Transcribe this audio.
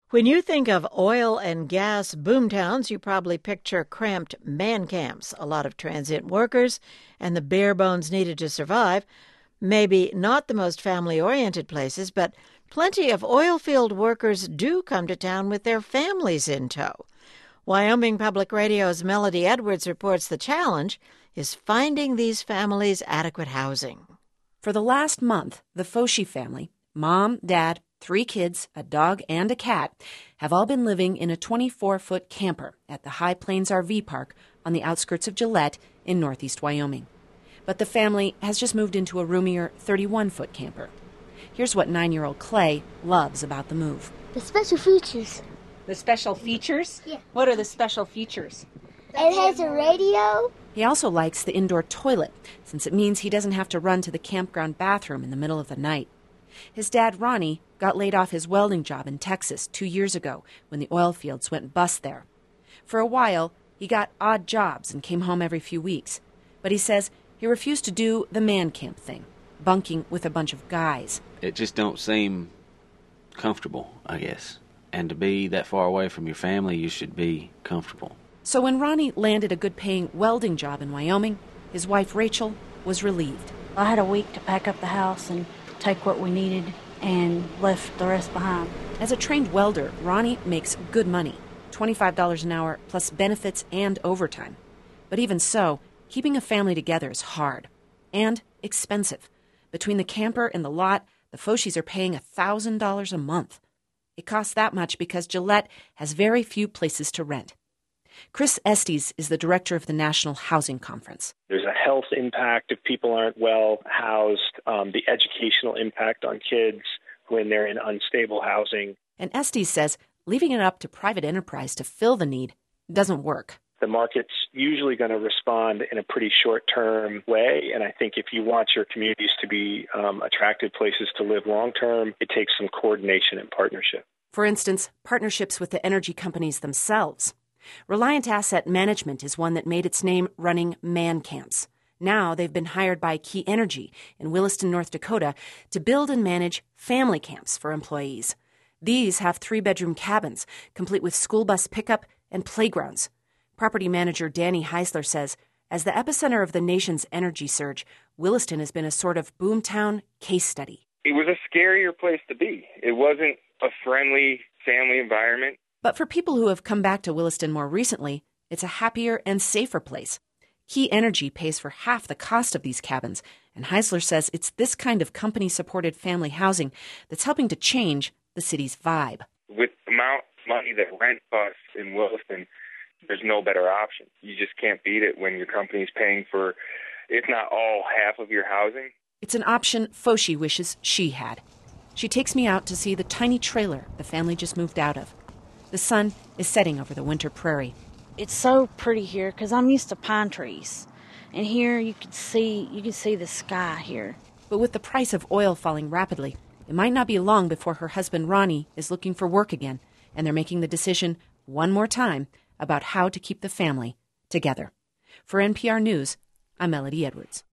When you think of oil and gas boomtowns, you probably picture cramped man camps, a lot of transient workers, and the bare bones needed to survive. Maybe not the most family-oriented places, but plenty of oil field workers do come to town with their families in tow. Wyoming Public Radio's Melody Edwards reports the challenge is finding these families adequate housing. For the last month, the Foshi family, mom, dad, 3 kids, a dog, and a cat, have all been living in a 24-foot camper at the High Plains RV Park on the outskirts of Gillette in northeast Wyoming. But the family has just moved into a roomier 31-foot camper. Here's what 9-year-old Clay loves about the move. The special features. The special features? Yeah. What are the special features? It has a radio. He also likes the indoor toilet, since it means he doesn't have to run to the campground bathroom in the middle of the night. His dad, Ronnie, got laid off his welding job in Texas 2 years ago when the oil fields went bust there. For a while, he got odd jobs and came home every few weeks. But he says he refused to do the man camp thing, bunking with a bunch of guys. It just don't seem comfortable, I guess. And to be that far away from your family, you should be comfortable. So when Ronnie landed a good-paying welding job in Wyoming, his wife, Rachel, was relieved. I had a week to pack up the house and take what we needed and left the rest behind. As a trained welder, Ronnie makes good money, $25 an hour plus benefits and overtime. But even so, keeping a family together is hard and expensive. Between the camper and the lot, the Foshis are paying $1,000 a month. It costs that much because Gillette has very few places to rent. Chris Estes is the director of the National Housing Conference. There's a health impact if people aren't well housed, the educational impact on kids when they're in unstable housing. And Estes says leaving it up to private enterprise to fill the need doesn't work. The market's usually going to respond in a pretty short-term way, and I think if you want your communities to be attractive places to live long-term, it takes some coordination and partnership. For instance, partnerships with the energy companies themselves. Reliant Asset Management is one that made its name running man camps. Now they've been hired by Key Energy in Williston, North Dakota, to build and manage family camps for employees. These have 3-bedroom cabins, complete with school bus pickup and playgrounds. Property manager Danny Heisler says, as the epicenter of the nation's energy surge, Williston has been a sort of boomtown case study. It was a scarier place to be. It wasn't a friendly family environment. But for people who have come back to Williston more recently, it's a happier and safer place. Key Energy pays for half the cost of these cabins, and Heisler says it's this kind of company-supported family housing that's helping to change the city's vibe. With the amount of money that rent costs in Williston, there's no better option. You just can't beat it when your company's paying for, if not all, half of your housing. It's an option Foshi wishes she had. She takes me out to see the tiny trailer the family just moved out of. The sun is setting over the winter prairie. It's so pretty here because I'm used to pine trees. And here you can see the sky here. But with the price of oil falling rapidly, it might not be long before her husband Ronnie is looking for work again, and they're making the decision one more time about how to keep the family together. For NPR News, I'm Melody Edwards.